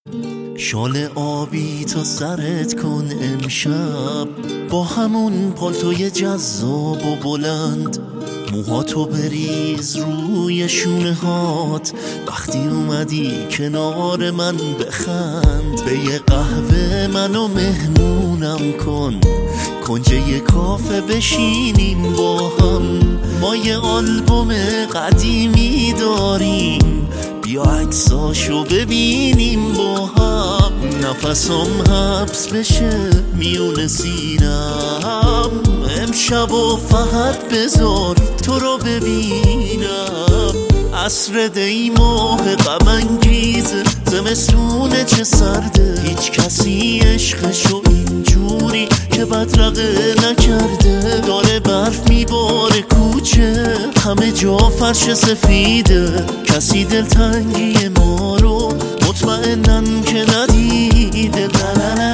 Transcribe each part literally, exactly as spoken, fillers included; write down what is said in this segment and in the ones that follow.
شال آبی تا سرت کن امشب، با همون پالتوی جذاب و بلند، موهاتو بریز روی شونه هات، وقتی اومدی کنار من بخند، به یه قهوه منو مهمونم کن، کنج یه کافه بشینیم با هم، ما یه آلبوم قدیمی داریم، بیا عکساشو ببینیم با هم، نفسم حبس بشه میون سینم، امشب و فقط بذار تو رو ببینم، عصر دی ماه غم انگیزه، زمستونه چه سرده، هیچ کسی عشقشو اینجوری که بدرقه نکرده، داره برف میباره کوچه، همه جا فرش سفیده، کسی دلتنگی ما رو مطمئنن که ندیده، لا لا لا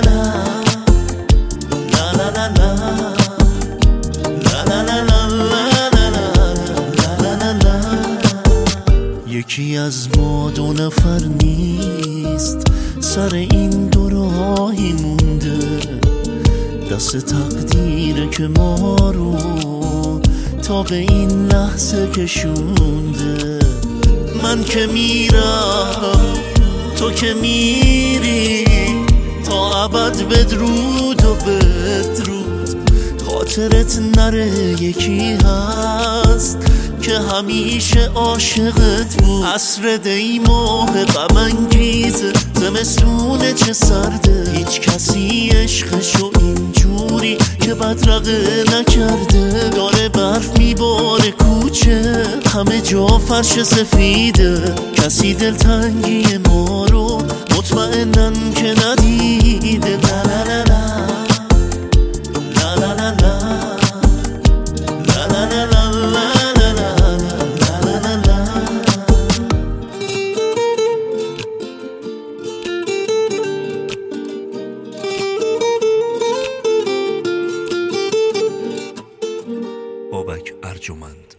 لا لا لا لا یکی از ما دو نفر نیست، سر این دو راهی مونده، دست تقدیره که ما رو تا به این لحظه کشونده، من که میرم تو که میری، تا ابد بدرود و بدرود، خاطرت نره یکی هست که همیشه عاشقت بود، عصر دی ماه غم انگیزه، زمستونه چه سرده، هیچ کسی عشقشو اینجوری که بدرقه نکرده، داره برف میباره کوچه، همه جا فرش سفیده، کسی دلتنگی ما رو مطمئنن که ندیده، لا لا لا لا لا لا لا لا لا لا بابک ارجمند.